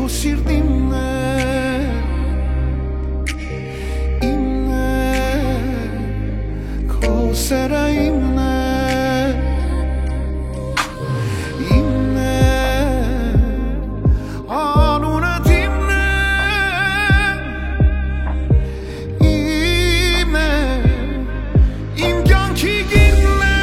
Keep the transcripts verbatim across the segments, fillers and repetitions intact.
քո սիրտինն է, իմն է, քո սերը իմն է, իմն է, անունդ իմն է, իմն է, իմ կյանքի գինն է,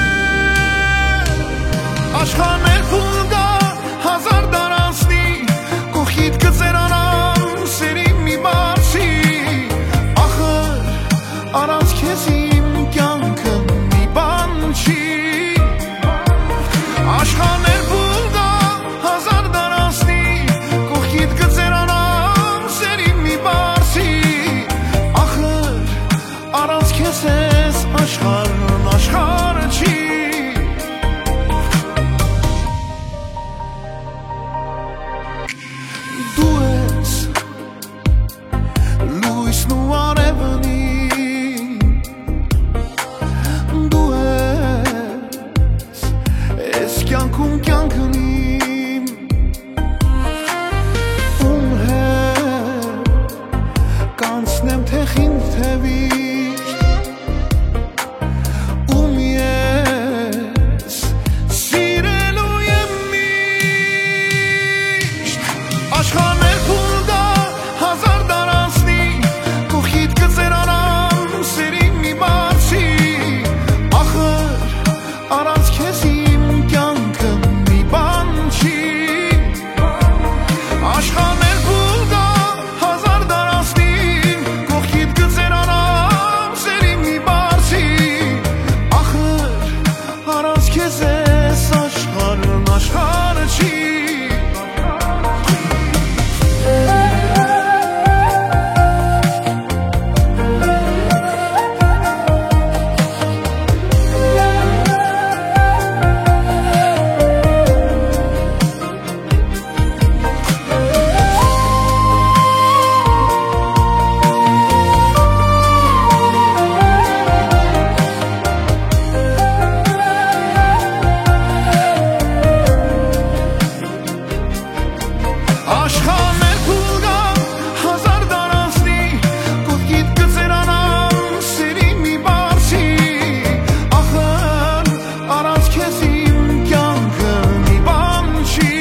աշխարհներ փուլ գա հազար դարանցնի, քո խիթքը ծերանամ սերի մի բարձի, ախր առանց քեզ իմ կյանքը մի բան չի, աշխարհներ փուլ գա հազար դարանցնի, քո խիթքը ծերանամ սերի մի բարձի, ախր առանց քեզ ես աշխարհն աշխարհը չի. Դու ես լույսն ու արևն իմ, դու ես ես կյանքում կյանքն իմ, ում հետ կանցնեմ թե խինդ թե վիշտ, ում ես սիրելու եմ միշտ, աշխարհներ փուլ գա հազար դարանցնի, քո խիթքը ծերանամ սերի մի բարձի, ախր առանց քեզ իմ կյանքը մի բան չի, աշխարհներ փուլ գա հազար դարանցնի, քո խիթքը ծերանամ սերի մի բարձի, ախր առանց քեզ ես աշխարհն աշխարհը չի. Աշխարհներ փուլ գա հազար դարանցնի, քո խիթքը ծերանամ սերի մի բարձի, ախր առանց քեզ իմ կյանքը մի բան չի,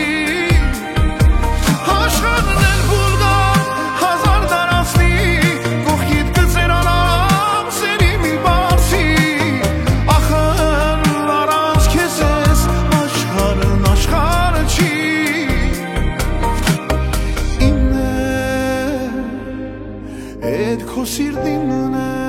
աշխարհներ փուլ գա հազար դարանցնի, քո խիթքը ծերանամ սերի մի բարձի, ախր առանց քեզ ես աշխարհն աշխարհը չի. Էդ քո սիրտինն է,